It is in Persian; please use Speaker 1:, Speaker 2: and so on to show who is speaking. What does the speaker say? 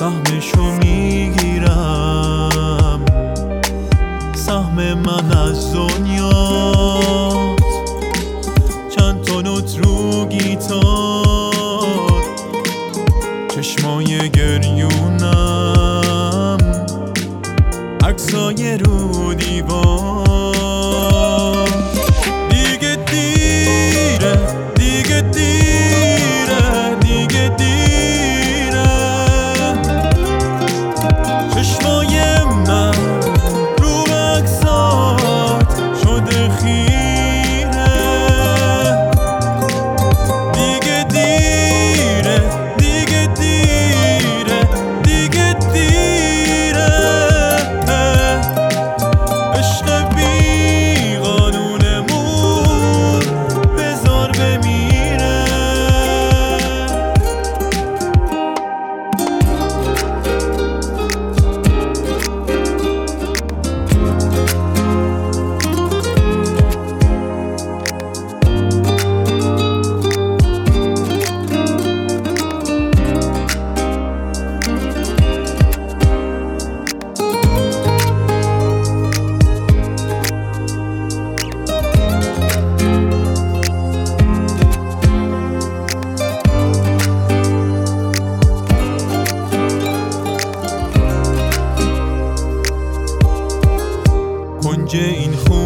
Speaker 1: سهمشو میگیرم، سهم من از دنیاست. چند تا نوت رو گیتار، چشمای گریونم، عکسای رو دیوار. دیگه دیره، دیگه دیره، دیگه دیره. چشمای من رو عکسات شده خیره. دیگه دیره، دیگه دیره، دیگه دیره. عشق بی قانونمون بذار بمیره. کنج این خون